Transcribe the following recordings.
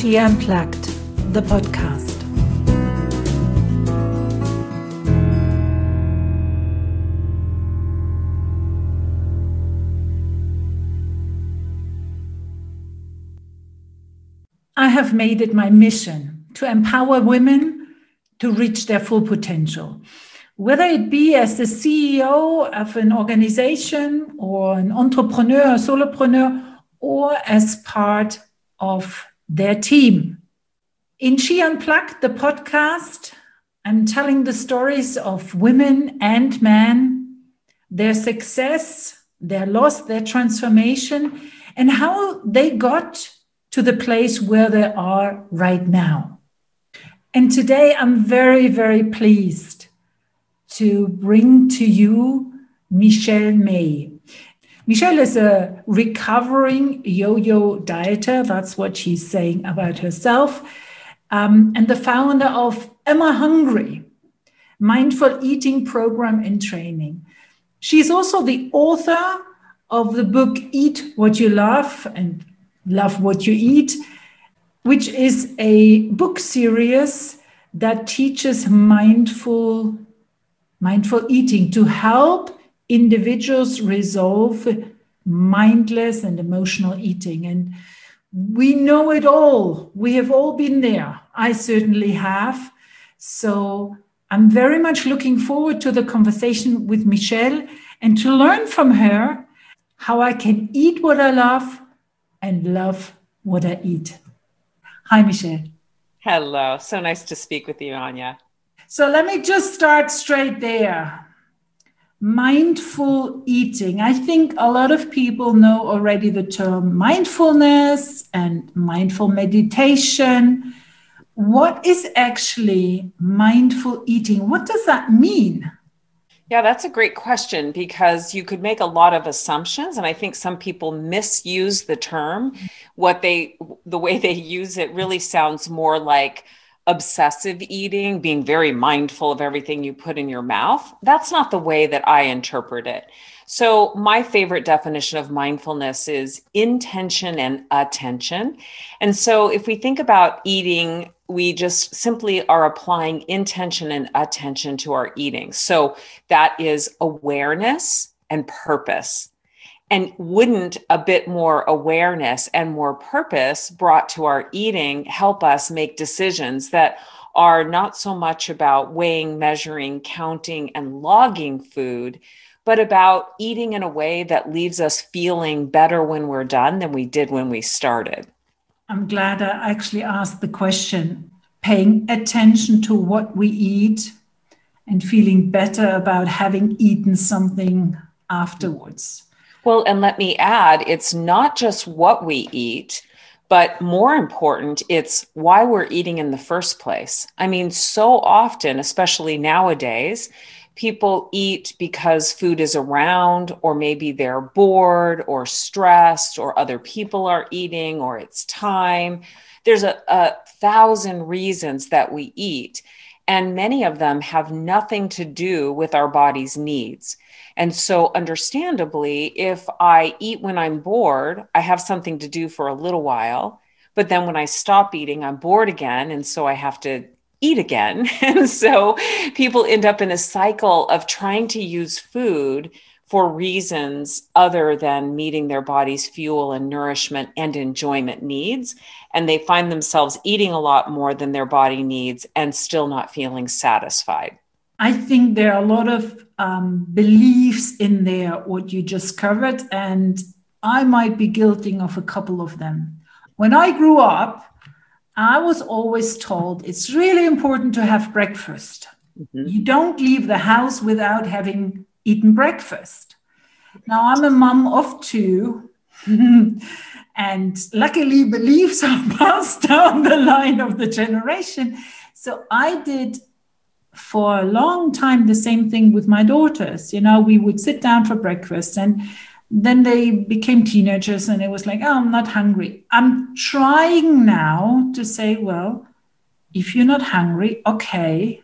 She Unplugged, the podcast. I have made it my mission to empower women to reach their full potential, whether it be as the CEO of an organization or an entrepreneur, a solopreneur, or as part of their team. In She Unplugged, the podcast, I'm telling the stories of women and men, their success, their loss, their transformation, and how they got to the place where they are right now. And today I'm very, very pleased to bring to you Michelle May. Michelle is a recovering yo-yo dieter. That's what she's saying about herself. And the founder of Emma Hungry, mindful eating program and training. She's also the author of the book Eat What You Love and Love What You Eat, which is a book series that teaches mindful eating to help individuals resolve mindless and emotional eating. And we know it all. We have all been there. I certainly have. So I'm very much looking forward to the conversation with Michelle and to learn from her how I can eat what I love and love what I eat. Hi, Michelle. Hello. So nice to speak with you, Anya. So let me just start straight there. Mindful eating. I think a lot of people know already the term mindfulness and mindful meditation. What is actually mindful eating? What does that mean? Yeah, that's a great question because you could make a lot of assumptions. And I think some people misuse the term. The way they use it really sounds more like obsessive eating, being very mindful of everything you put in your mouth. That's not the way that I interpret it. So my favorite definition of mindfulness is intention and attention. And so if we think about eating, we just simply are applying intention and attention to our eating. So that is awareness and purpose. And wouldn't a bit more awareness and more purpose brought to our eating help us make decisions that are not so much about weighing, measuring, counting, and logging food, but about eating in a way that leaves us feeling better when we're done than we did when we started? I'm glad I actually asked the question. Paying attention to what we eat and feeling better about having eaten something afterwards. Well, and let me add, it's not just what we eat, but more important, it's why we're eating in the first place. I mean, so often, especially nowadays, people eat because food is around, or maybe they're bored or stressed, or other people are eating, or it's time. There's a thousand reasons that we eat, and many of them have nothing to do with our body's needs. And so understandably, if I eat when I'm bored, I have something to do for a little while, but then when I stop eating, I'm bored again. And so I have to eat again. And so people end up in a cycle of trying to use food for reasons other than meeting their body's fuel and nourishment and enjoyment needs. And they find themselves eating a lot more than their body needs and still not feeling satisfied. I think there are a lot of beliefs in there, what you just covered, and I might be guilty of a couple of them. When I grew up, I was always told it's really important to have breakfast. Mm-hmm. You don't leave the house without having eaten breakfast. Now, I'm a mom of two, and luckily beliefs are passed down the line of the generation. So I did for a long time the same thing with my daughters. You know, we would sit down for breakfast, and then they became teenagers, and it was like, oh, I'm not hungry. I'm trying now to say, well, if you're not hungry, okay.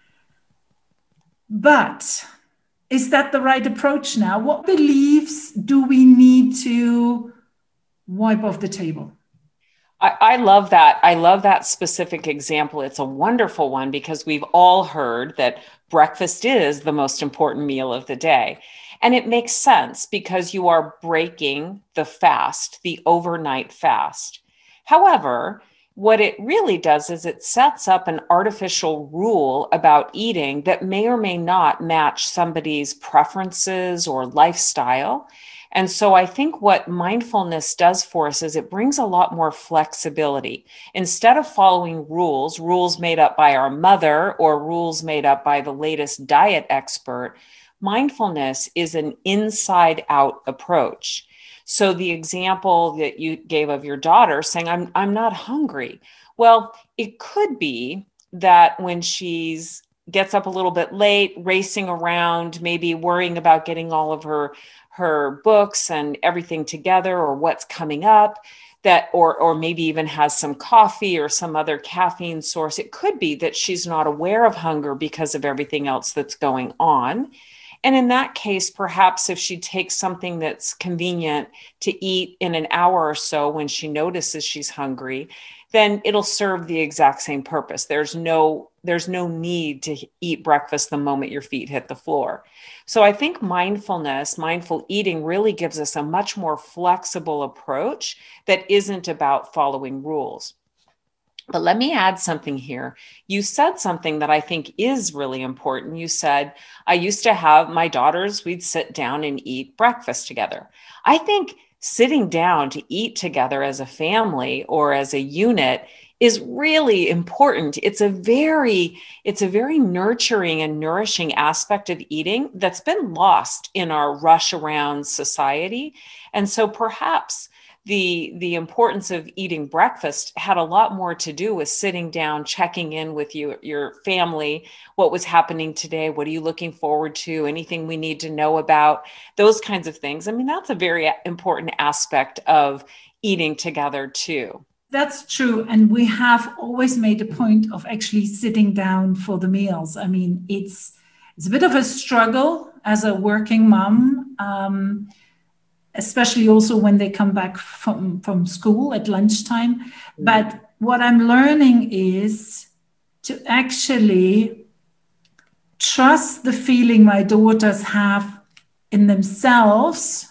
But is that the right approach now? What beliefs do we need to wipe off the table? I love that. I love that specific example. It's a wonderful one because we've all heard that breakfast is the most important meal of the day. And it makes sense because you are breaking the fast, the overnight fast. However, what it really does is it sets up an artificial rule about eating that may or may not match somebody's preferences or lifestyle. And so I think what mindfulness does for us is it brings a lot more flexibility. Instead of following rules made up by our mother or rules made up by the latest diet expert, mindfulness is an inside out approach. So the example that you gave of your daughter saying, I'm not hungry. Well, it could be that when she's gets up a little bit late, racing around, maybe worrying about getting all of her books and everything together or what's coming up, that or maybe even has some coffee or some other caffeine source. It could be that she's not aware of hunger because of everything else that's going on. And in that case, perhaps if she takes something that's convenient to eat in an hour or so when she notices she's hungry, then it'll serve the exact same purpose. There's no need to eat breakfast the moment your feet hit the floor. So I think mindful eating really gives us a much more flexible approach that isn't about following rules. But let me add something here. You said something that I think is really important. You said, I used to have my daughters, we'd sit down and eat breakfast together. I think sitting down to eat together as a family or as a unit is really important. It's a very nurturing and nourishing aspect of eating that's been lost in our rush around society. And so perhaps the importance of eating breakfast had a lot more to do with sitting down, checking in with your family. What was happening today? What are you looking forward to? Anything we need to know about? Those kinds of things. I mean, that's a very important aspect of eating together too. That's true. And we have always made a point of actually sitting down for the meals. I mean, it's a bit of a struggle as a working mom, especially also when they come back from school at lunchtime. Mm-hmm. But what I'm learning is to actually trust the feeling my daughters have in themselves.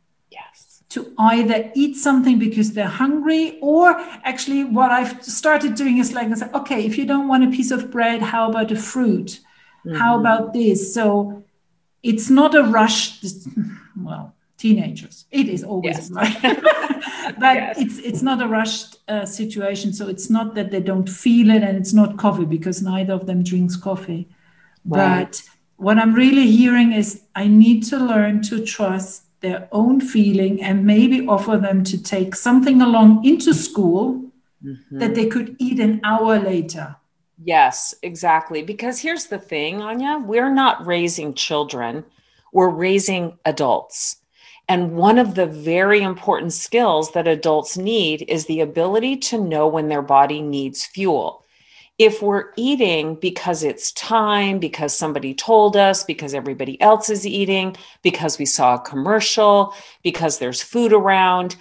To either eat something because they're hungry, or actually what I've started doing is like, I say, okay, if you don't want a piece of bread, how about a fruit? Mm-hmm. How about this? So it's not a rush. Well, teenagers, it is always right. But yes. It's not a rushed situation. So it's not that they don't feel it, and it's not coffee because neither of them drinks coffee. Right. But what I'm really hearing is I need to learn to trust their own feeling and maybe offer them to take something along into school mm-hmm. that they could eat an hour later. Yes, exactly. Because here's the thing, Anya, we're not raising children, we're raising adults. And one of the very important skills that adults need is the ability to know when their body needs fuel. If we're eating because it's time, because somebody told us, because everybody else is eating, because we saw a commercial, because there's food around,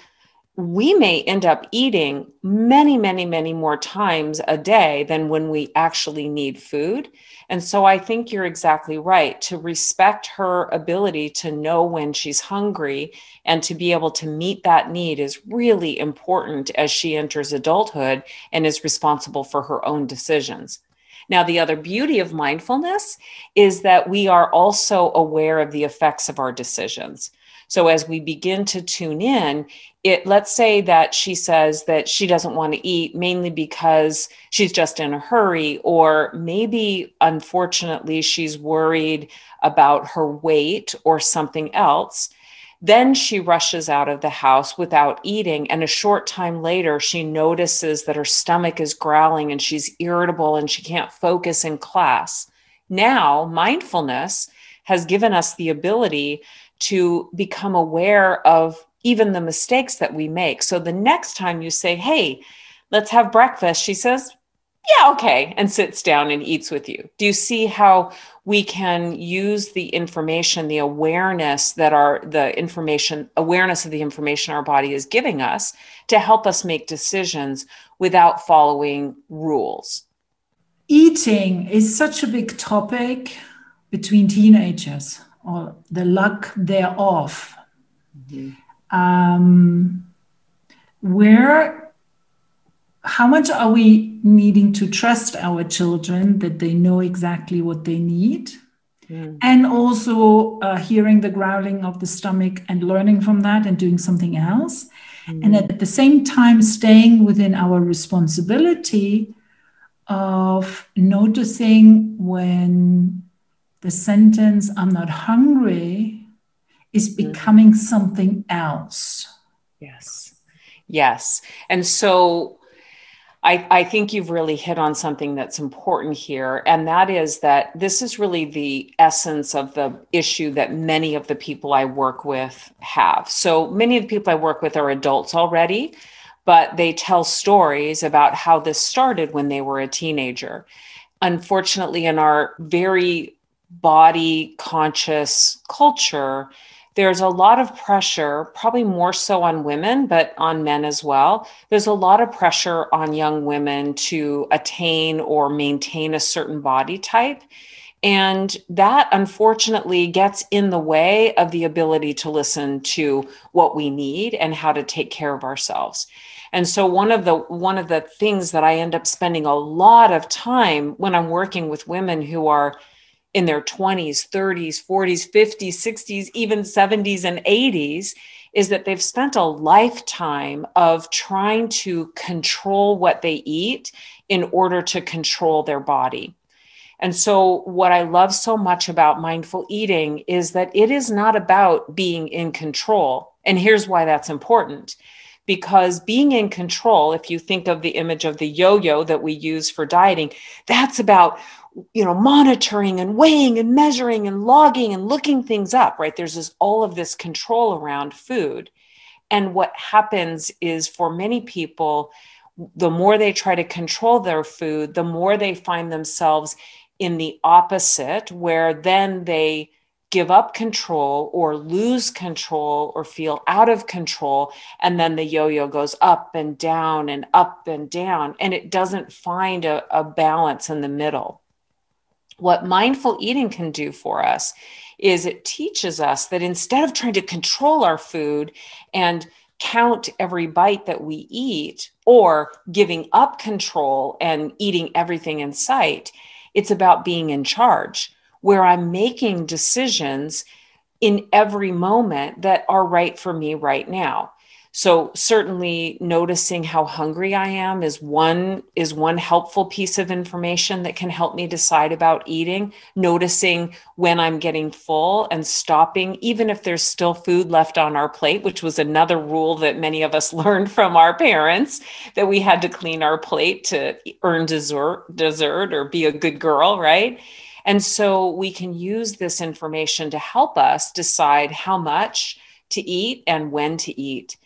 we may end up eating many, many, many more times a day than when we actually need food. And so I think you're exactly right. To respect her ability to know when she's hungry and to be able to meet that need is really important as she enters adulthood and is responsible for her own decisions. Now, the other beauty of mindfulness is that we are also aware of the effects of our decisions. So as we begin to tune in, let's say that she says that she doesn't want to eat mainly because she's just in a hurry, or maybe, unfortunately, she's worried about her weight or something else. Then she rushes out of the house without eating. And a short time later, she notices that her stomach is growling and she's irritable and she can't focus in class. Now, mindfulness has given us the ability to become aware of even the mistakes that we make. So the next time you say, hey, let's have breakfast, she says, yeah, okay, and sits down and eats with you. Do you see how we can use the information, the awareness of the information our body is giving us to help us make decisions without following rules. Eating is such a big topic between teenagers, or the lack thereof. How much are we needing to trust our children that they know exactly what they need? And also hearing the growling of the stomach and learning from that and doing something else. And at the same time, staying within our responsibility of noticing when the sentence, "I'm not hungry," is becoming something else. Yes. And so I think you've really hit on something that's important here. And that is that this is really the essence of the issue that many of the people I work with have. So many of the people I work with are adults already, but they tell stories about how this started when they were a teenager. Unfortunately, in our very body conscious culture, there's a lot of pressure, probably more so on women, but on men as well. There's a lot of pressure on young women to attain or maintain a certain body type. And that unfortunately gets in the way of the ability to listen to what we need and how to take care of ourselves. And so one of the things that I end up spending a lot of time when I'm working with women who are in their 20s, 30s, 40s, 50s, 60s, even 70s and 80s, is that they've spent a lifetime of trying to control what they eat in order to control their body. And so what I love so much about mindful eating is that it is not about being in control. And here's why that's important. Because being in control, if you think of the image of the yo-yo that we use for dieting, that's about monitoring and weighing and measuring and logging and looking things up, right? There's all of this control around food. And what happens is for many people, the more they try to control their food, the more they find themselves in the opposite, where then they give up control or lose control or feel out of control. And then the yo-yo goes up and down and up and down, and it doesn't find a balance in the middle. What mindful eating can do for us is it teaches us that instead of trying to control our food and count every bite that we eat or giving up control and eating everything in sight, it's about being in charge, where I'm making decisions in every moment that are right for me right now. So certainly noticing how hungry I am is one helpful piece of information that can help me decide about eating. Noticing when I'm getting full and stopping, even if there's still food left on our plate, which was another rule that many of us learned from our parents, that we had to clean our plate to earn dessert or be a good girl, right? And so we can use this information to help us decide how much to eat and when to eat.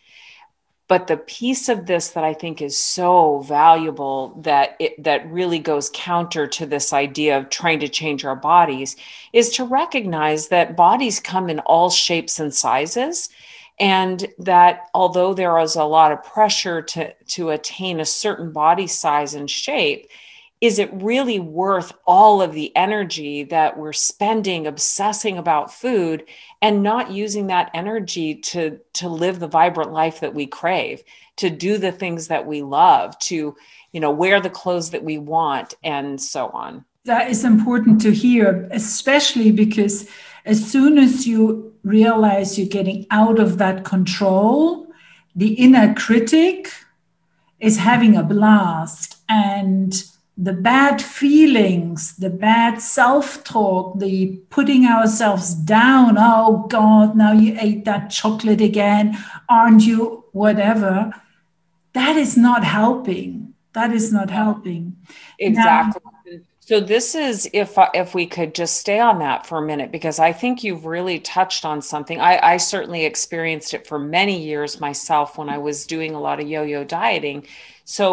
But the piece of this that I think is so valuable that really goes counter to this idea of trying to change our bodies is to recognize that bodies come in all shapes and sizes. And that although there is a lot of pressure to attain a certain body size and shape, is it really worth all of the energy that we're spending obsessing about food and not using that energy to live the vibrant life that we crave, to do the things that we love, to, wear the clothes that we want, and so on? That is important to hear, especially because as soon as you realize you're getting out of that control, the inner critic is having a blast, and the bad feelings, the bad self-talk, the putting ourselves down, oh God, now you ate that chocolate again, aren't you, whatever, that is not helping. That is not helping. Exactly. Now, so this is, if we could just stay on that for a minute, because I think you've really touched on something. I certainly experienced it for many years myself when I was doing a lot of yo-yo dieting. So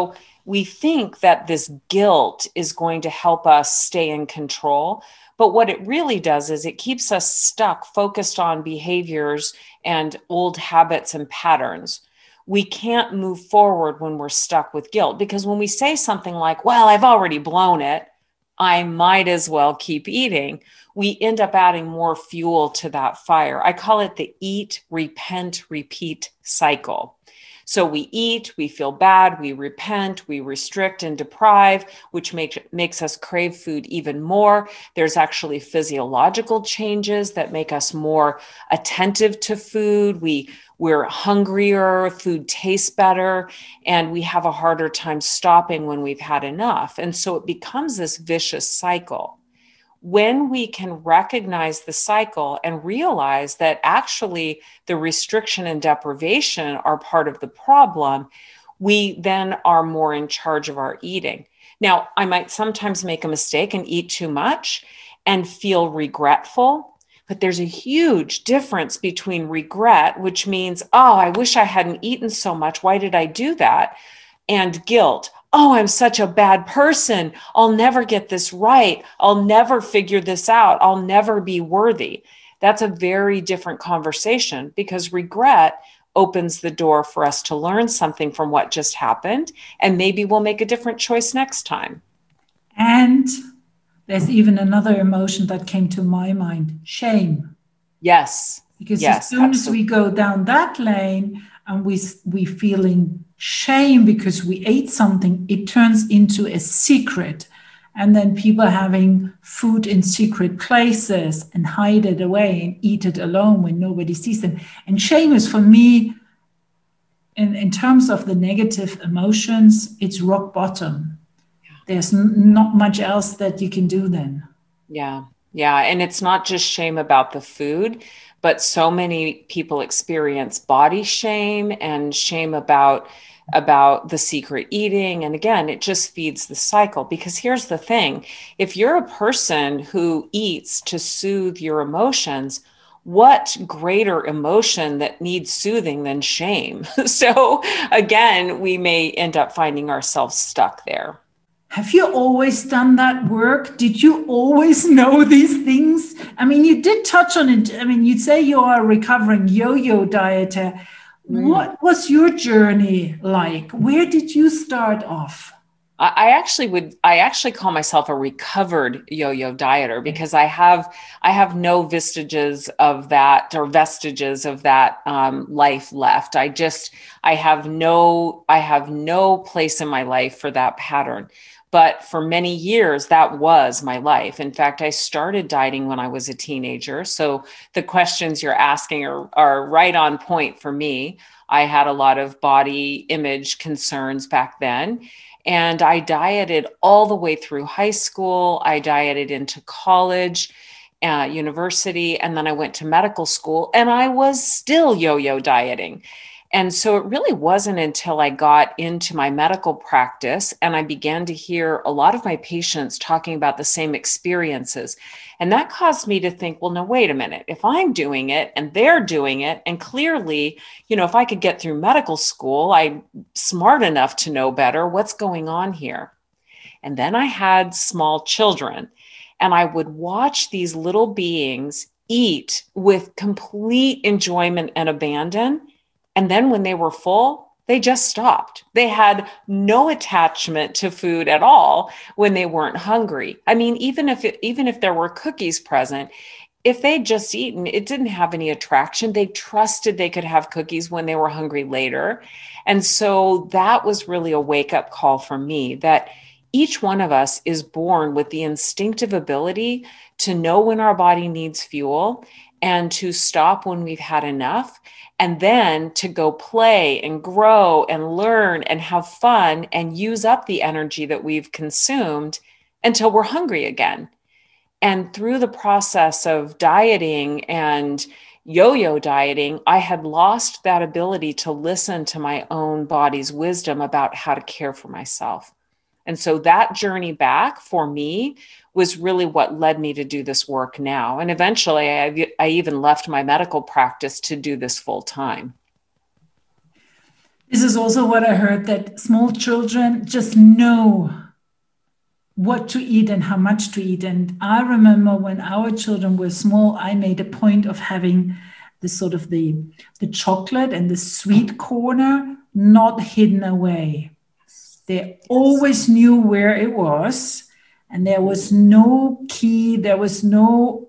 we think that this guilt is going to help us stay in control. But what it really does is it keeps us stuck, focused on behaviors and old habits and patterns. We can't move forward when we're stuck with guilt, because when we say something like, well, I've already blown it, I might as well keep eating, we end up adding more fuel to that fire. I call it the eat, repent, repeat cycle. So we eat, we feel bad, we repent, we restrict and deprive, which makes us crave food even more. There's actually physiological changes that make us more attentive to food. We're hungrier, food tastes better, and we have a harder time stopping when we've had enough. And so it becomes this vicious cycle. When we can recognize the cycle and realize that actually the restriction and deprivation are part of the problem, we then are more in charge of our eating. Now, I might sometimes make a mistake and eat too much and feel regretful. But there's a huge difference between regret, which means, oh, I wish I hadn't eaten so much. Why did I do that? And guilt. Oh, I'm such a bad person. I'll never get this right. I'll never figure this out. I'll never be worthy. That's a very different conversation, because regret opens the door for us to learn something from what just happened. And maybe we'll make a different choice next time. And there's even another emotion that came to my mind, shame. Yes. Because as soon as we go down that lane and we feeling shame because we ate something, it turns into a secret. And then people having food in secret places and hide it away and eat it alone when nobody sees them. And shame is, for me, in terms of the negative emotions, it's rock bottom. There's not much else that you can do then. Yeah. Yeah. And it's not just shame about the food, but so many people experience body shame and shame about the secret eating. And again, it just feeds the cycle, because here's the thing. If you're a person who eats to soothe your emotions, what greater emotion that needs soothing than shame? So again, we may end up finding ourselves stuck there. Have you always done that work? Did you always know these things? I mean, you did touch on it. I mean, you say you are a recovering yo-yo dieter. What was your journey like? Where did you start off? I actually call myself a recovered yo-yo dieter, because I have no vestiges of that life left. I have no place in my life for that pattern. But for many years, that was my life. In fact, I started dieting when I was a teenager. So the questions you're asking are right on point for me. I had a lot of body image concerns back then. And I dieted all the way through high school. I dieted into college, university, and then I went to medical school, and I was still yo-yo dieting. And so it really wasn't until I got into my medical practice and I began to hear a lot of my patients talking about the same experiences. And that caused me to think, well, no, wait a minute. If I'm doing it and they're doing it, and clearly, if I could get through medical school, I'm smart enough to know better what's going on here. And then I had small children, and I would watch these little beings eat with complete enjoyment and abandon. And then when they were full, they just stopped. They had no attachment to food at all when they weren't hungry. I mean, even if there were cookies present, if they'd just eaten, it didn't have any attraction. They trusted they could have cookies when they were hungry later. And so that was really a wake-up call for me, that each one of us is born with the instinctive ability to know when our body needs fuel and to stop when we've had enough, and then to go play and grow and learn and have fun and use up the energy that we've consumed until we're hungry again. And through the process of dieting and yo-yo dieting, I had lost that ability to listen to my own body's wisdom about how to care for myself. And so that journey back for me was really what led me to do this work now. And eventually I even left my medical practice to do this full time. This is also what I heard, that small children just know what to eat and how much to eat. And I remember when our children were small, I made a point of having this sort of the chocolate and the sweet corner not hidden away. They always knew where it was, and there was no key, there was no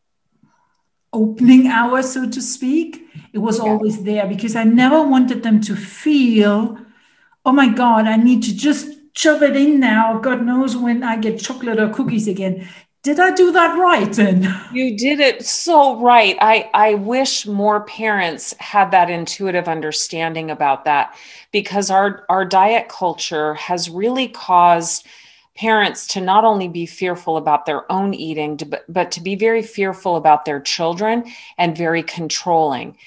opening hour, so to speak. It was always there, because I never wanted them to feel, oh my God, I need to just shove it in now. God knows when I get chocolate or cookies again. Did I do that right then? You did it so right. I wish more parents had that intuitive understanding about that, because our diet culture has really caused parents to not only be fearful about their own eating, but to be very fearful about their children and very controlling.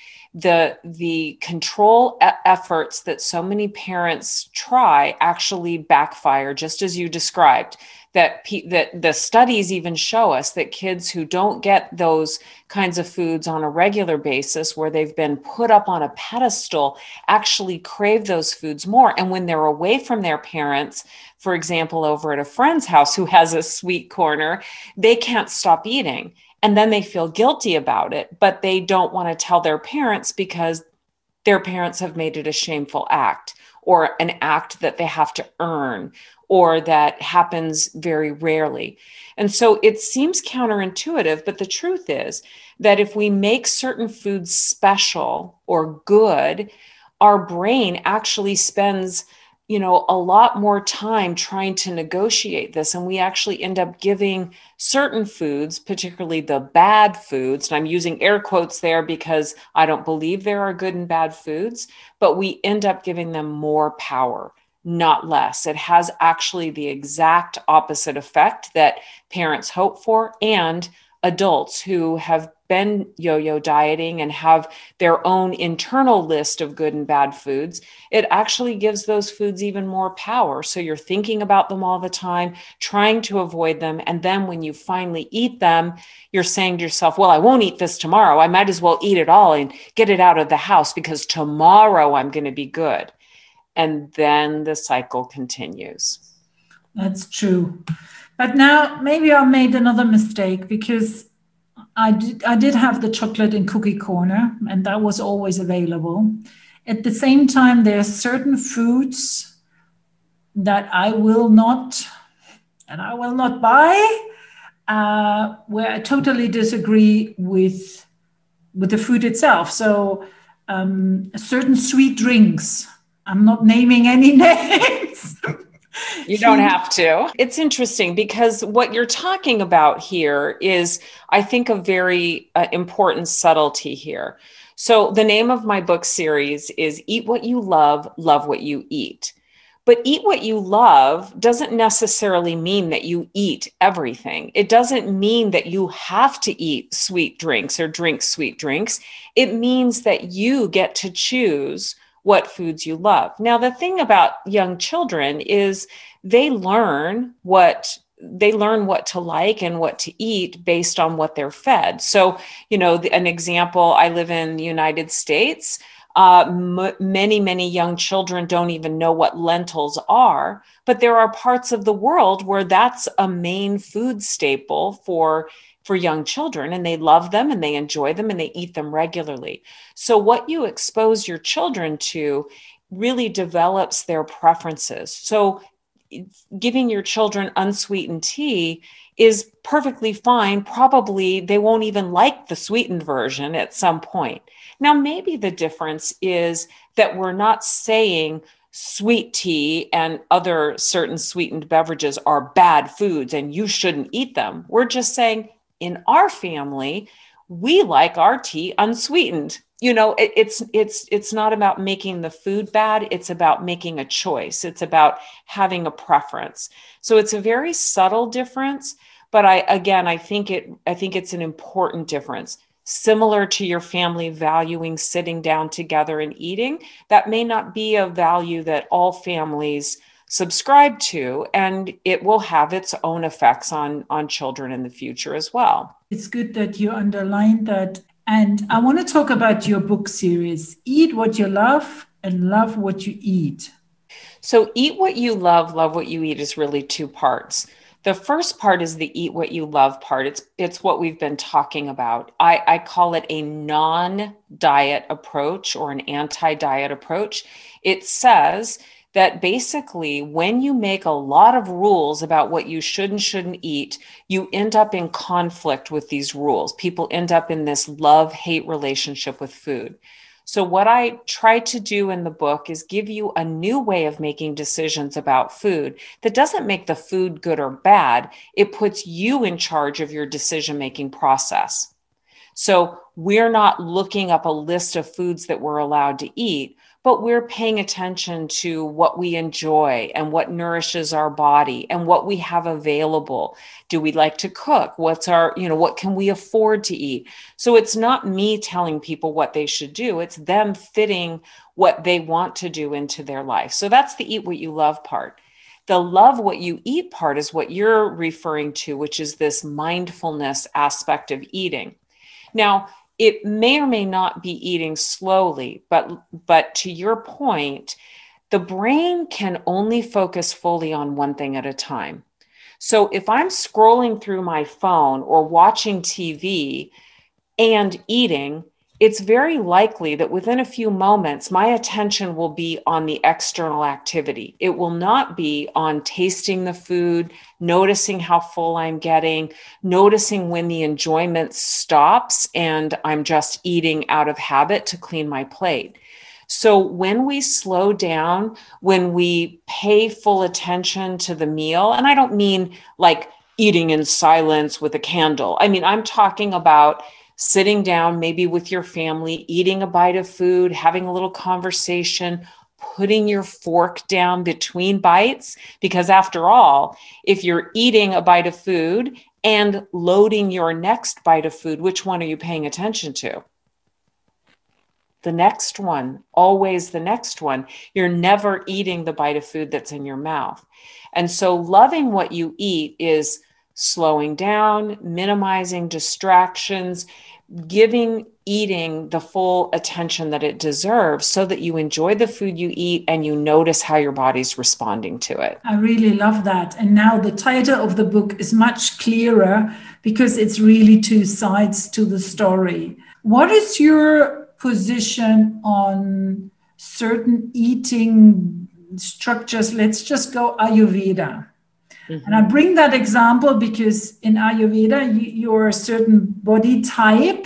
The control efforts that so many parents try actually backfire, just as you described. That the studies even show us that kids who don't get those kinds of foods on a regular basis, where they've been put up on a pedestal, actually crave those foods more. And when they're away from their parents, for example, over at a friend's house who has a sweet corner, they can't stop eating. And then they feel guilty about it, but they don't want to tell their parents because their parents have made it a shameful act, or an act that they have to earn, or that happens very rarely. And so it seems counterintuitive, but the truth is that if we make certain foods special or good, our brain actually spends a lot more time trying to negotiate this. And we actually end up giving certain foods, particularly the bad foods, and I'm using air quotes there because I don't believe there are good and bad foods, but we end up giving them more power, not less. It has actually the exact opposite effect that parents hope for, and adults who have been yo-yo dieting and have their own internal list of good and bad foods, it actually gives those foods even more power. So you're thinking about them all the time, trying to avoid them. And then when you finally eat them, you're saying to yourself, well, I won't eat this tomorrow. I might as well eat it all and get it out of the house, because tomorrow I'm going to be good. And then the cycle continues. That's true. But now maybe I made another mistake, because I did have the chocolate and cookie corner, and that was always available. At the same time, there are certain foods that I will not buy, where I totally disagree with the food itself. So certain sweet drinks, I'm not naming any names. You don't have to. It's interesting, because what you're talking about here is, I think, a very important subtlety here. So the name of my book series is Eat What You Love, Love What You Eat. But eat what you love doesn't necessarily mean that you eat everything. It doesn't mean that you have to eat sweet drinks or drink sweet drinks. It means that you get to choose what foods you love. Now, the thing about young children is they learn what to like and what to eat based on what they're fed. So, an example, I live in the United States. Many young children don't even know what lentils are, but there are parts of the world where that's a main food staple for young children, and they love them and they enjoy them and they eat them regularly. So what you expose your children to really develops their preferences. So giving your children unsweetened tea is perfectly fine. Probably they won't even like the sweetened version at some point. Now, maybe the difference is that we're not saying sweet tea and other certain sweetened beverages are bad foods and you shouldn't eat them. We're just saying, in our family, we like our tea unsweetened. It's not about making the food bad. It's about making a choice. It's about having a preference. So it's a very subtle difference, but I think it's an important difference. Similar to your family valuing sitting down together and eating, that may not be a value that all families subscribe to, and it will have its own effects on children in the future as well. It's good that you underlined that. And I want to talk about your book series, Eat What You Love, and love what you eat? So eat what you love what you eat is really two parts. The first part is the eat what you love part. It's what we've been talking about. I call it a non-diet approach or an anti-diet approach. It says that basically when you make a lot of rules about what you should and shouldn't eat, you end up in conflict with these rules. People end up in this love-hate relationship with food. So what I try to do in the book is give you a new way of making decisions about food that doesn't make the food good or bad. It puts you in charge of your decision-making process. So we're not looking up a list of foods that we're allowed to eat, but we're paying attention to what we enjoy and what nourishes our body and what we have available. Do we like to cook? What can we afford to eat? So it's not me telling people what they should do. It's them fitting what they want to do into their life. So that's the eat what you love part. The love what you eat part is what you're referring to, which is this mindfulness aspect of eating. Now, it may or may not be eating slowly, but to your point, the brain can only focus fully on one thing at a time. So if I'm scrolling through my phone or watching TV and eating, it's very likely that within a few moments, my attention will be on the external activity. It will not be on tasting the food, noticing how full I'm getting, noticing when the enjoyment stops and I'm just eating out of habit to clean my plate. So when we slow down, when we pay full attention to the meal, and I don't mean like eating in silence with a candle. I mean, I'm talking about sitting down, maybe with your family, eating a bite of food, having a little conversation, putting your fork down between bites. Because after all, if you're eating a bite of food and loading your next bite of food, which one are you paying attention to? The next one, always the next one. You're never eating the bite of food that's in your mouth. And so loving what you eat is slowing down, minimizing distractions, giving eating the full attention that it deserves so that you enjoy the food you eat and you notice how your body's responding to it. I really love that. And now the title of the book is much clearer because it's really two sides to the story. What is your position on certain eating structures? Let's just go Ayurveda. Mm-hmm. And I bring that example because in Ayurveda, you're a certain body type.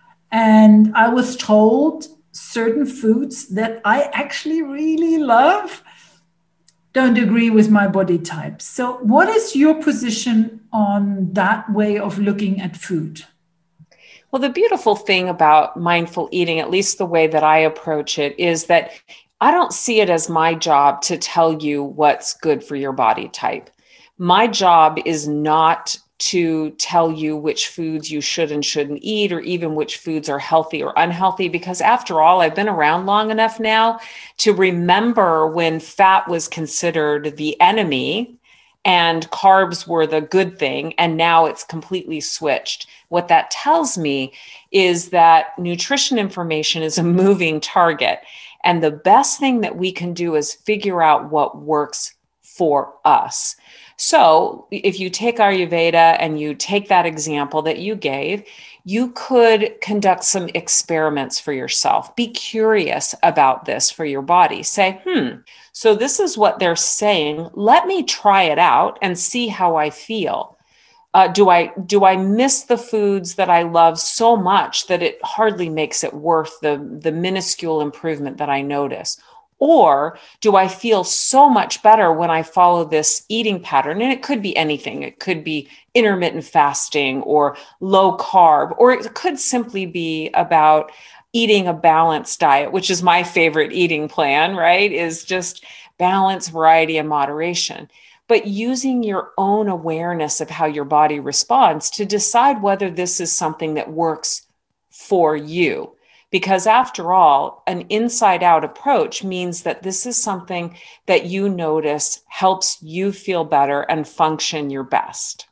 And I was told certain foods that I actually really love don't agree with my body type. So what is your position on that way of looking at food? Well, the beautiful thing about mindful eating, at least the way that I approach it, is that I don't see it as my job to tell you what's good for your body type. My job is not to tell you which foods you should and shouldn't eat, or even which foods are healthy or unhealthy, because after all, I've been around long enough now to remember when fat was considered the enemy and carbs were the good thing, and now it's completely switched. What that tells me is that nutrition information is a moving target, and the best thing that we can do is figure out what works for us. So if you take Ayurveda and you take that example that you gave, you could conduct some experiments for yourself. Be curious about this for your body. Say, so this is what they're saying. Let me try it out and see how I feel. Do I miss the foods that I love so much that it hardly makes it worth the minuscule improvement that I notice? Or do I feel so much better when I follow this eating pattern? And it could be anything. It could be intermittent fasting or low carb, or it could simply be about eating a balanced diet, which is my favorite eating plan, right? Is just balance, variety, and moderation. But using your own awareness of how your body responds to decide whether this is something that works for you. Because after all, an inside-out approach means that this is something that you notice helps you feel better and function your best.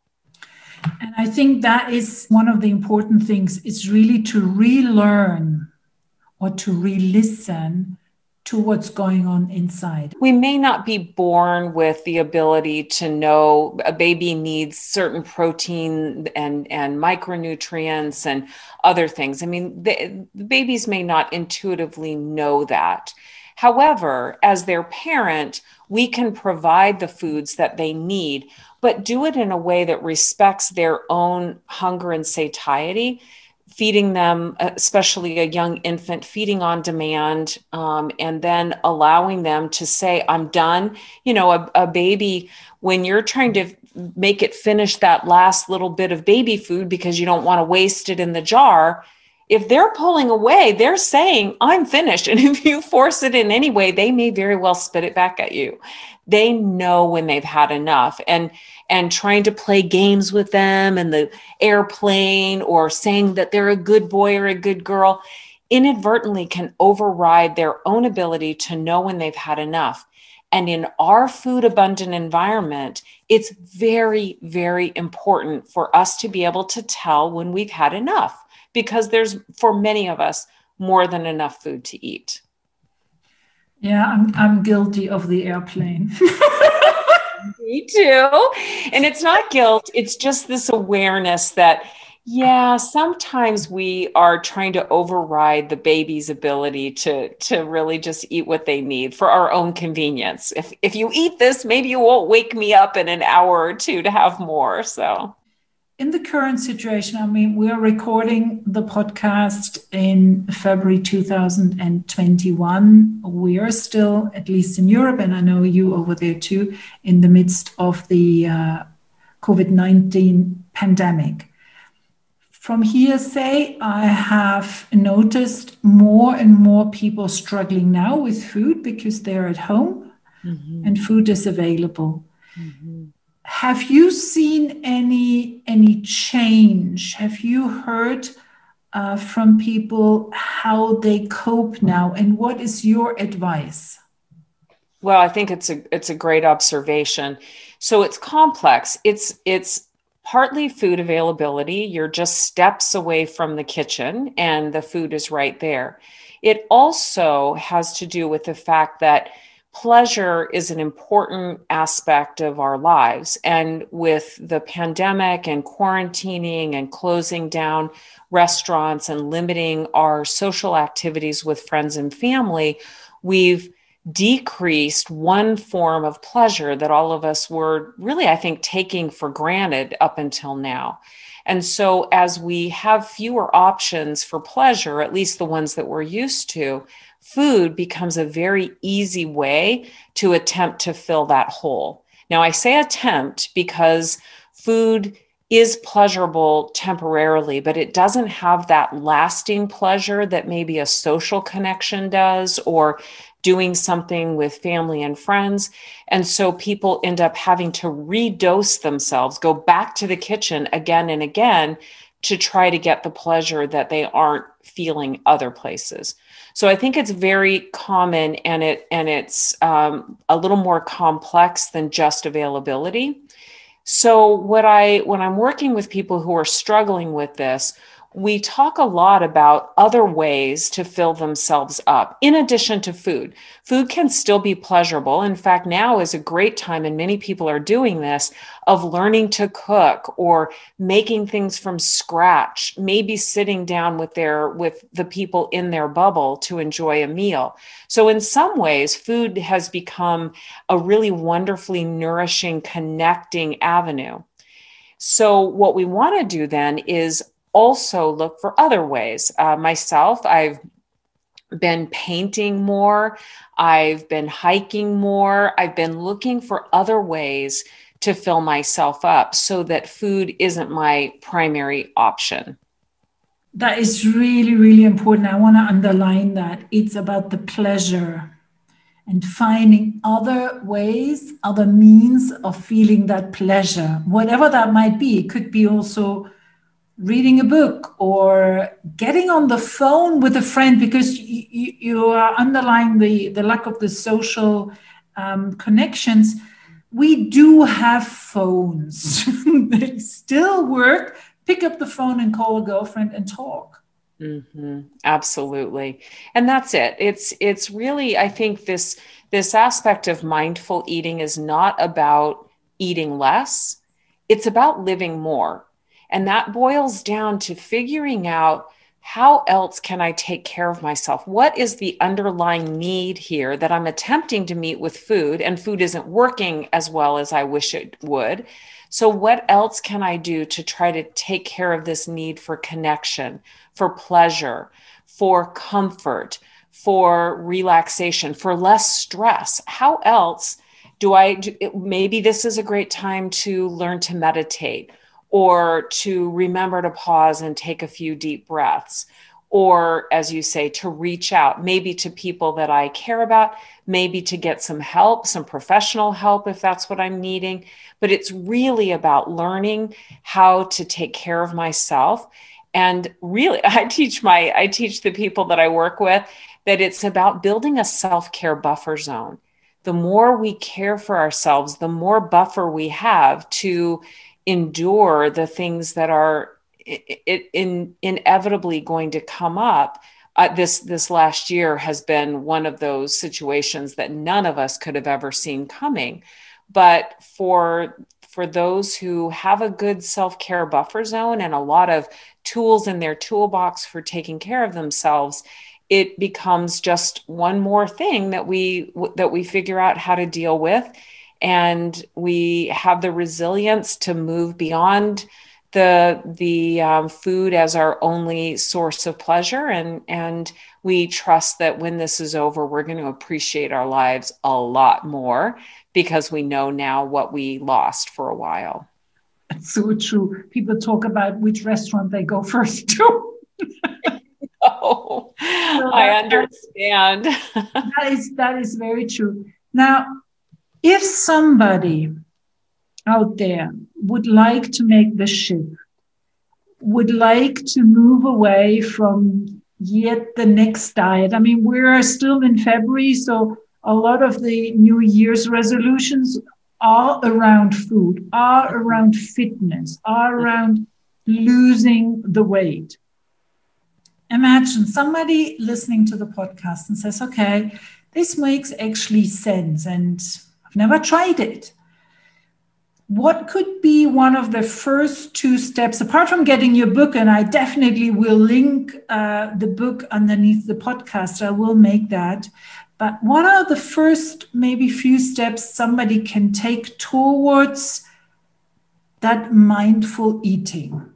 And I think that is one of the important things, is really to relearn or to re-listen to what's going on inside. We may not be born with the ability to know a baby needs certain protein and micronutrients and other things. I mean, the babies may not intuitively know that. However, as their parent, we can provide the foods that they need, but do it in a way that respects their own hunger and satiety, feeding them, especially a young infant, feeding on demand, and then allowing them to say, I'm done. You know, a baby, when you're trying to make it finish that last little bit of baby food because you don't want to waste it in the jar, if they're pulling away, they're saying, I'm finished. And if you force it in any way, they may very well spit it back at you. They know when they've had enough. And trying to play games with them and the airplane or saying that they're a good boy or a good girl inadvertently can override their own ability to know when they've had enough. And in our food abundant environment, it's very, very important for us to be able to tell when we've had enough, because there's, for many of us, more than enough food to eat. Yeah, I'm guilty of the airplane. Me too. And it's not guilt. It's just this awareness that, yeah, sometimes we are trying to override the baby's ability to really just eat what they need for our own convenience. If you eat this, maybe you won't wake me up in an hour or two to have more. So in the current situation, I mean, we are recording the podcast in February 2021. We are still, at least in Europe, and I know you over there too, in the midst of the COVID-19 pandemic. From hearsay, I have noticed more and more people struggling now with food because they're at home and food is available. Have you seen any change? Have you heard from people how they cope now, and what is your advice? Well, I think it's a great observation. So it's complex. It's partly food availability. You're just steps away from the kitchen and the food is right there. It also has to do with the fact that pleasure is an important aspect of our lives. And with the pandemic and quarantining and closing down restaurants and limiting our social activities with friends and family, we've decreased one form of pleasure that all of us were really, I think, taking for granted up until now. And so as we have fewer options for pleasure, at least the ones that we're used to, food becomes a very easy way to attempt to fill that hole. Now, I say attempt because food is pleasurable temporarily, but it doesn't have that lasting pleasure that maybe a social connection does, or doing something with family and friends. And so people end up having to redose themselves, go back to the kitchen again and again to try to get the pleasure that they aren't feeling other places. So I think it's very common, and it's a little more complex than just availability. So when I'm working with people who are struggling with this, we talk a lot about other ways to fill themselves up in addition to food. Food can still be pleasurable. In fact, now is a great time, and many people are doing this, of learning to cook or making things from scratch, maybe sitting down with the people in their bubble to enjoy a meal. So in some ways, food has become a really wonderfully nourishing, connecting avenue. So what we want to do then is also look for other ways. Myself, I've been painting more. I've been hiking more. I've been looking for other ways to fill myself up so that food isn't my primary option. That is really, really important. I want to underline that. It's about the pleasure and finding other ways, other means of feeling that pleasure, whatever that might be. It could be also reading a book or getting on the phone with a friend, because you are underlying the lack of the social connections. We do have phones. They still work. Pick up the phone and call a girlfriend and talk. Absolutely. And that's it. It's really, I think this aspect of mindful eating is not about eating less. It's about living more. And that boils down to figuring out, how else can I take care of myself? What is the underlying need here that I'm attempting to meet with food, and food isn't working as well as I wish it would? So what else can I do to try to take care of this need for connection, for pleasure, for comfort, for relaxation, for less stress? How else do I do? Maybe this is a great time to learn to meditate, or to remember to pause and take a few deep breaths, or, as you say, to reach out, maybe to people that I care about, maybe to get some help, some professional help if that's what I'm needing. But it's really about learning how to take care of myself. And really, I teach the people that I work with that it's about building a self-care buffer zone. The more we care for ourselves, the more buffer we have to endure the things that are inevitably going to come up. This last year has been one of those situations that none of us could have ever seen coming. But for those who have a good self-care buffer zone and a lot of tools in their toolbox for taking care of themselves, it becomes just one more thing that we figure out how to deal with. And we have the resilience to move beyond the food as our only source of pleasure. And we trust that when this is over, we're going to appreciate our lives a lot more, because we know now what we lost for a while. That's so true. People talk about which restaurant they go first to. Oh, so I understand. That is very true. Now, if somebody out there would like to make the shift, would like to move away from yet the next diet. I mean, we're still in February, so a lot of the New Year's resolutions are around food, are around fitness, are around losing the weight. Imagine somebody listening to the podcast and says, okay, this makes actually sense and I've never tried it. What could be one of the first two steps, apart from getting your book? And I definitely will link the book underneath the podcast. I will make that. But what are the first maybe few steps somebody can take towards that mindful eating?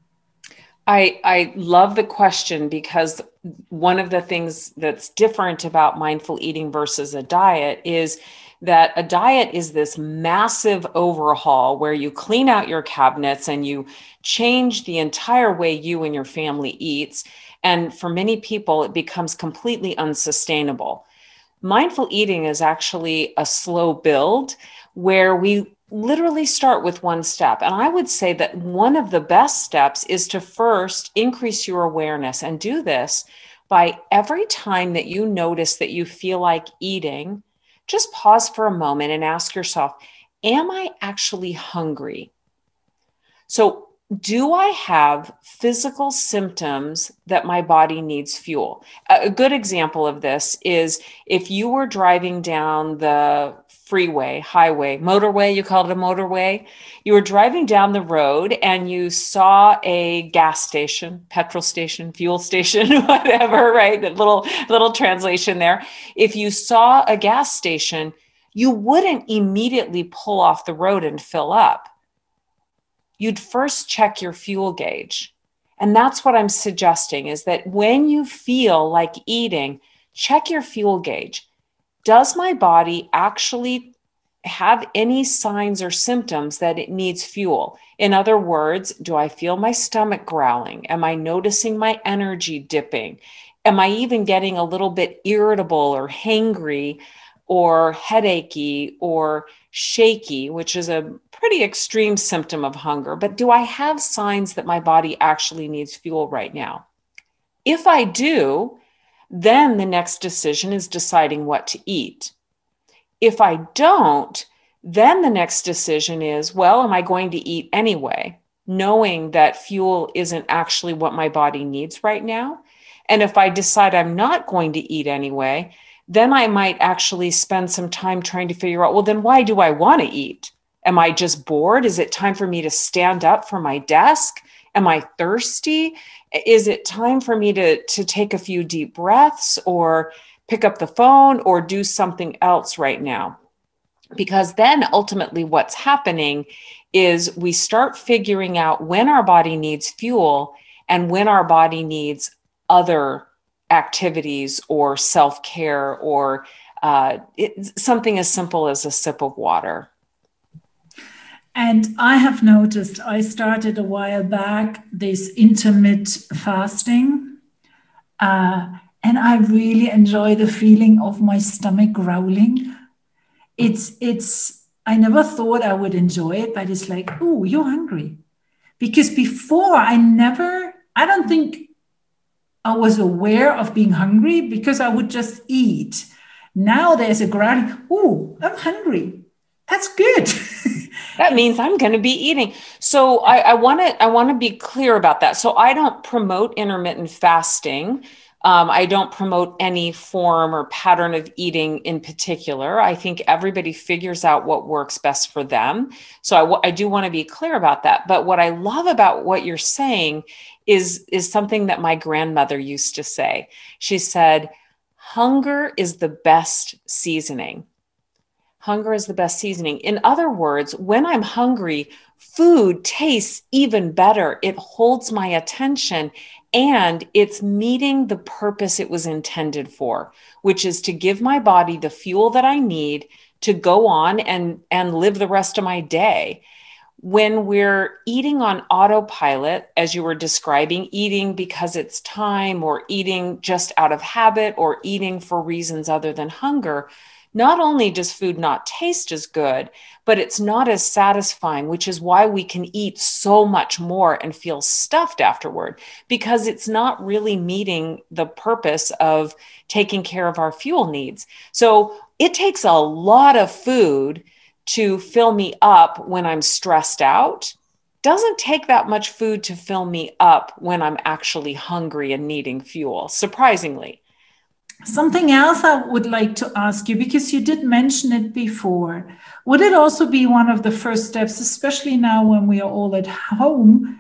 I love the question, because one of the things that's different about mindful eating versus a diet is that a diet is this massive overhaul where you clean out your cabinets and you change the entire way you and your family eats. And for many people, it becomes completely unsustainable. Mindful eating is actually a slow build where we literally start with one step. And I would say that one of the best steps is to first increase your awareness, and do this by every time that you notice that you feel like eating, just pause for a moment and ask yourself, am I actually hungry? So do I have physical symptoms that my body needs fuel? A good example of this is if you were driving down the freeway, highway, motorway, you called it a motorway. You were driving down the road and you saw a gas station, petrol station, fuel station, whatever, right? That little translation there. If you saw a gas station, you wouldn't immediately pull off the road and fill up. You'd first check your fuel gauge. And that's what I'm suggesting, is that when you feel like eating, check your fuel gauge. Does my body actually have any signs or symptoms that it needs fuel? In other words, do I feel my stomach growling? Am I noticing my energy dipping? Am I even getting a little bit irritable or hangry or headachy or shaky, which is a pretty extreme symptom of hunger? But do I have signs that my body actually needs fuel right now? If I do, then the next decision is deciding what to eat. If I don't, then the next decision is, well, am I going to eat anyway? knowing that fuel isn't actually what my body needs right now. And if I decide I'm not going to eat anyway, then I might actually spend some time trying to figure out, well, then why do I want to eat? Am I just bored? Is it time for me to stand up from my desk? Am I thirsty? Is it time for me to take a few deep breaths or pick up the phone or do something else right now? Because then ultimately what's happening is we start figuring out when our body needs fuel and when our body needs other activities or self-care or something as simple as a sip of water. And I have noticed, I started a while back this intermittent fasting, and I really enjoy the feeling of my stomach growling. I never thought I would enjoy it, but it's like, oh, you're hungry. Because before I don't think I was aware of being hungry because I would just eat. Now there's a growling, oh, I'm hungry. That's good. That means I'm going to be eating. So I want to be clear about that. So I don't promote intermittent fasting. I don't promote any form or pattern of eating in particular. I think everybody figures out what works best for them. So I do want to be clear about that. But what I love about what you're saying is something that my grandmother used to say. She said, hunger is the best seasoning. Hunger is the best seasoning. In other words, when I'm hungry, food tastes even better. It holds my attention and it's meeting the purpose it was intended for, which is to give my body the fuel that I need to go on and live the rest of my day. When we're eating on autopilot, as you were describing, eating because it's time or eating just out of habit or eating for reasons other than hunger, not only does food not taste as good, but it's not as satisfying, which is why we can eat so much more and feel stuffed afterward, because it's not really meeting the purpose of taking care of our fuel needs. So it takes a lot of food to fill me up when I'm stressed out. Doesn't take that much food to fill me up when I'm actually hungry and needing fuel, surprisingly. Something else I would like to ask you, because you did mention it before, would it also be one of the first steps, especially now when we are all at home,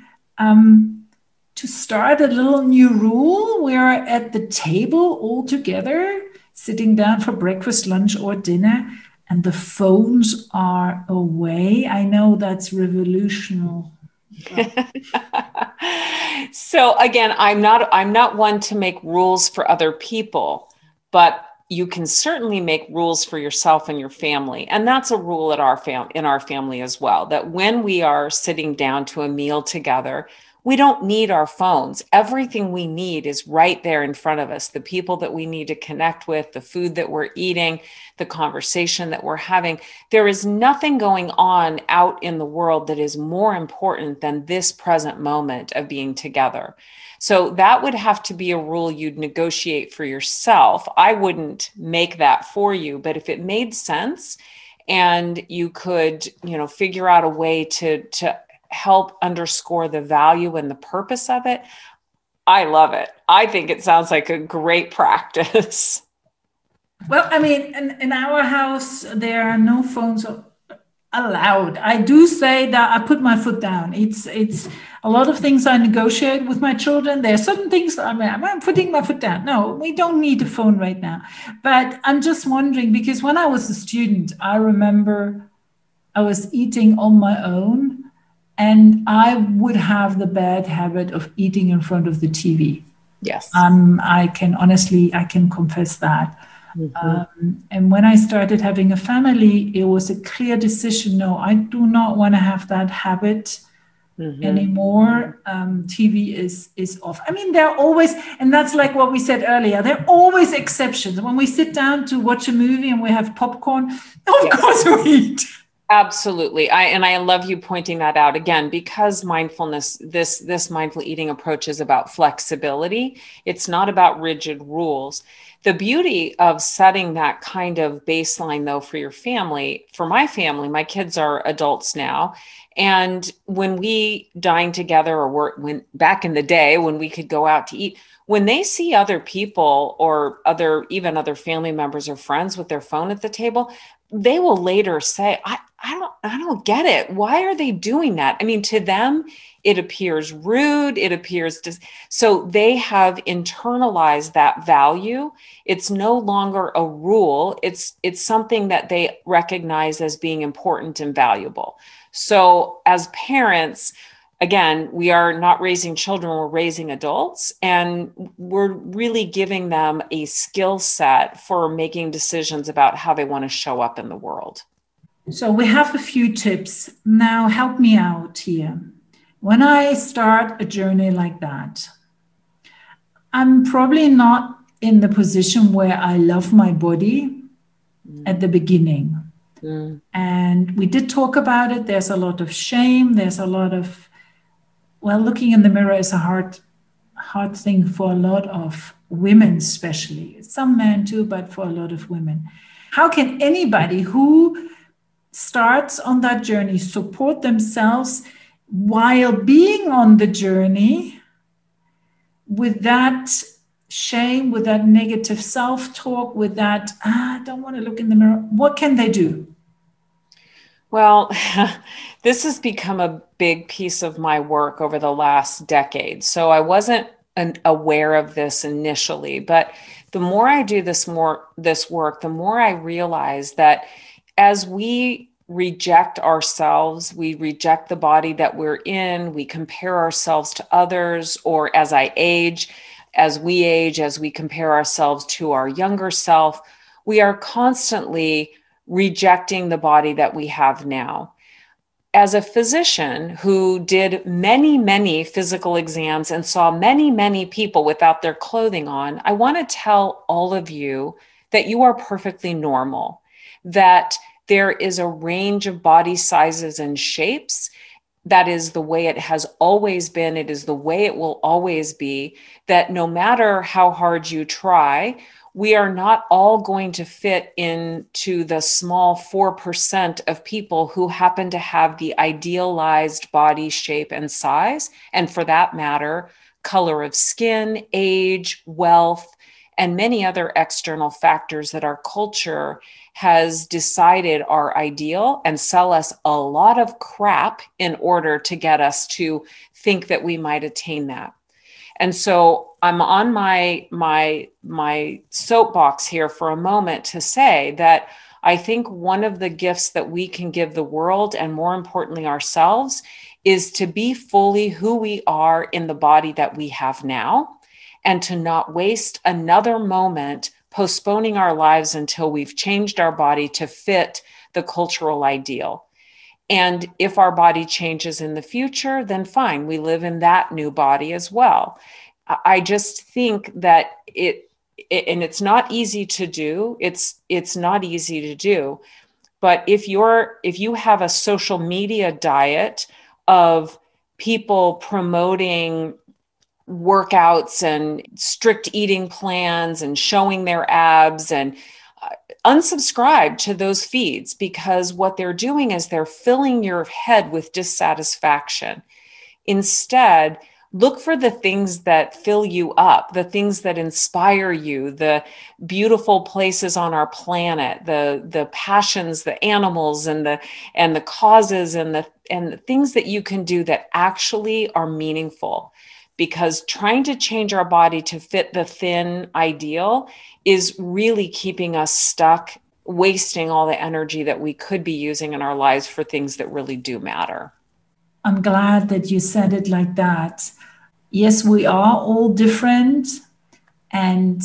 to start a little new rule? We're at the table all together, sitting down for breakfast, lunch, or dinner, and the phones are away. I know that's revolutionary. So again, I'm not one to make rules for other people, but you can certainly make rules for yourself and your family. And that's a rule in our family as well, that when we are sitting down to a meal together, we don't need our phones. Everything we need is right there in front of us. The people that we need to connect with, the food that we're eating, the conversation that we're having. There is nothing going on out in the world that is more important than this present moment of being together. So that would have to be a rule you'd negotiate for yourself. I wouldn't make that for you, but if it made sense and you could, figure out a way to help underscore the value and the purpose of it, I love it. I think it sounds like a great practice. Well, I mean, in our house, there are no phones allowed. I do say that I put my foot down. It's a lot of things I negotiate with my children. There are certain things I'm putting my foot down. No, we don't need a phone right now. But I'm just wondering, because when I was a student, I remember I was eating on my own, and I would have the bad habit of eating in front of the TV. Yes. I can confess that. Mm-hmm. And when I started having a family, it was a clear decision. No, I do not want to have that habit anymore. TV is off. I mean, there are always, and that's like what we said earlier, there are always exceptions. When we sit down to watch a movie and we have popcorn, of course we eat. Absolutely. I love you pointing that out again, because mindfulness, this mindful eating approach is about flexibility. It's not about rigid rules. The beauty of setting that kind of baseline though for your family, for my family, my kids are adults now. And when we dine together, or when back in the day when we could go out to eat, when they see other people or even other family members or friends with their phone at the table, they will later say, I don't get it. Why are they doing that? I mean, to them, it appears rude. It appears so they have internalized that value. It's no longer a rule. It's something that they recognize as being important and valuable. So as parents, again, we are not raising children, we're raising adults, and we're really giving them a skill set for making decisions about how they want to show up in the world. So we have a few tips. Now help me out here. When I start a journey like that, I'm probably not in the position where I love my body at the beginning. And we did talk about it. There's a lot of shame. There's a lot of, looking in the mirror is a hard thing for a lot of women, especially. Some men too, but for a lot of women. How can anybody who starts on that journey support themselves while being on the journey with that shame, with that negative self-talk, with that, I don't want to look in the mirror? What can they do? Well, this has become a big piece of my work over the last decade. So I wasn't aware of this initially, but the more I do this work, the more I realize that as we reject ourselves, we reject the body that we're in, we compare ourselves to others, or as we compare ourselves to our younger self, we are constantly rejecting the body that we have now. As a physician who did many, many physical exams and saw many, many people without their clothing on, I want to tell all of you that you are perfectly normal, that there is a range of body sizes and shapes. That is the way it has always been. It is the way it will always be, that no matter how hard you try, we are not all going to fit into the small 4% of people who happen to have the idealized body shape and size, and for that matter, color of skin, age, wealth, and many other external factors that our culture has decided are ideal and sell us a lot of crap in order to get us to think that we might attain that. And so I'm on my soapbox here for a moment to say that I think one of the gifts that we can give the world, and more importantly ourselves, is to be fully who we are in the body that we have now, and to not waste another moment postponing our lives until we've changed our body to fit the cultural ideal. And if our body changes in the future, then fine, we live in that new body as well. I just think that and it's not easy to do. It's not easy to do. But if you have a social media diet of people promoting workouts and strict eating plans and showing their abs, and unsubscribe to those feeds, because what they're doing is they're filling your head with dissatisfaction. Instead, look for the things that fill you up, the things that inspire you, the beautiful places on our planet, the passions, the animals, and the causes, and the things that you can do that actually are meaningful. Because trying to change our body to fit the thin ideal is really keeping us stuck, wasting all the energy that we could be using in our lives for things that really do matter. I'm glad that you said it like that. Yes, we are all different. And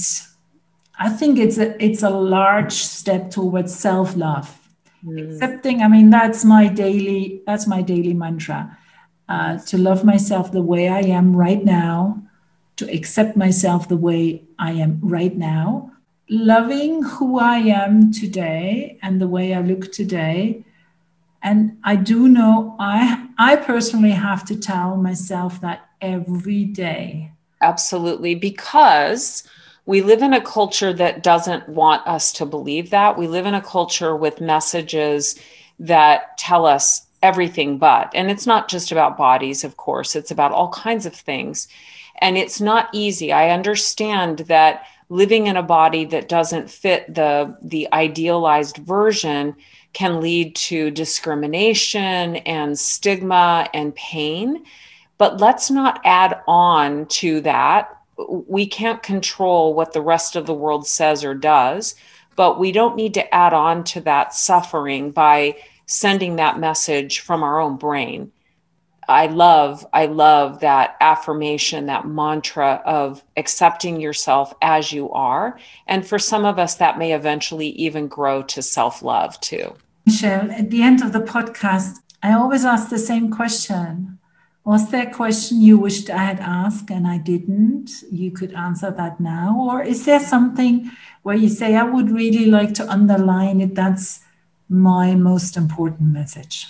I think it's a large step towards self-love. Accepting, that's my daily mantra. To love myself the way I am right now, to accept myself the way I am right now, loving who I am today and the way I look today, And I do know I personally have to tell myself that every day. Absolutely, because we live in a culture that doesn't want us to believe that. We live in a culture with messages that tell us everything but. And it's not just about bodies, of course, it's about all kinds of things. And it's not easy. I understand that living in a body that doesn't fit the idealized version can lead to discrimination and stigma and pain. But let's not add on to that. We can't control what the rest of the world says or does, but we don't need to add on to that suffering by sending that message from our own brain. I love that affirmation, that mantra of accepting yourself as you are. And for some of us, that may eventually even grow to self-love too. Michelle, at the end of the podcast, I always ask the same question. Was there a question you wished I had asked and I didn't? You could answer that now. Or is there something where you say, I would really like to underline it? That's my most important message.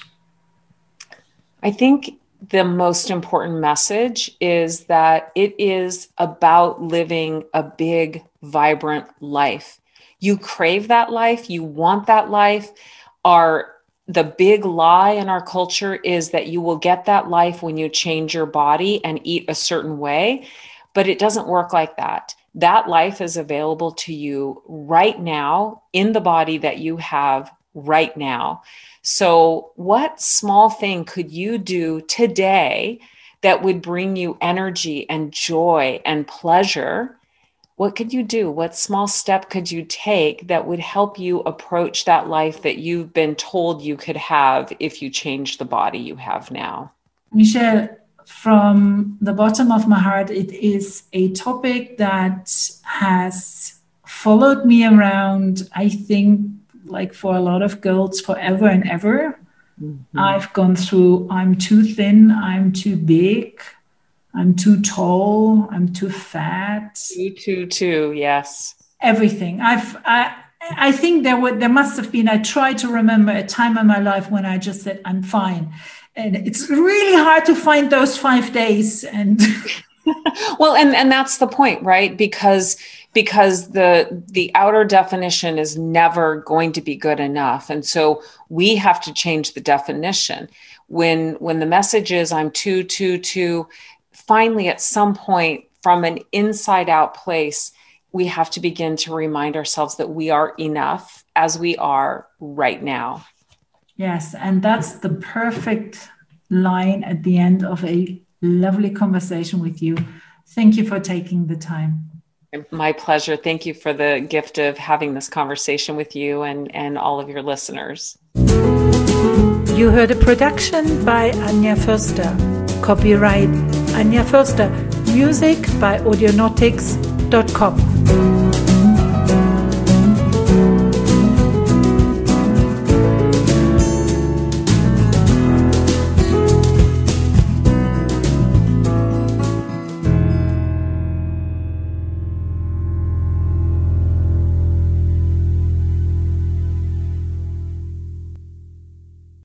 I think the most important message is that it is about living a big, vibrant life. You crave that life. You want that life. The big lie in our culture is that you will get that life when you change your body and eat a certain way, but it doesn't work like that. That life is available to you right now in the body that you have right now. So what small thing could you do today that would bring you energy and joy and pleasure? What could you do? What small step could you take that would help you approach that life that you've been told you could have if you change the body you have now? Michelle, from the bottom of my heart, it is a topic that has followed me around, I think, like for a lot of girls forever and ever. Mm-hmm. I've gone through, I'm too thin, I'm too big, I'm too tall, I'm too fat. Too, yes. Everything. I think there must have been, I try to remember a time in my life when I just said, I'm fine. And it's really hard to find those 5 days. And well, and that's the point, right? Because the outer definition is never going to be good enough. And so we have to change the definition. When the message is I'm too, finally at some point from an inside out place, we have to begin to remind ourselves that we are enough as we are right now. Yes. And that's the perfect line at the end of a lovely conversation with you. Thank you for taking the time. My pleasure. Thank you for the gift of having this conversation with you and all of your listeners. You heard a production by Anja Förster. Copyright Anja Förster. Music by audionautics.com.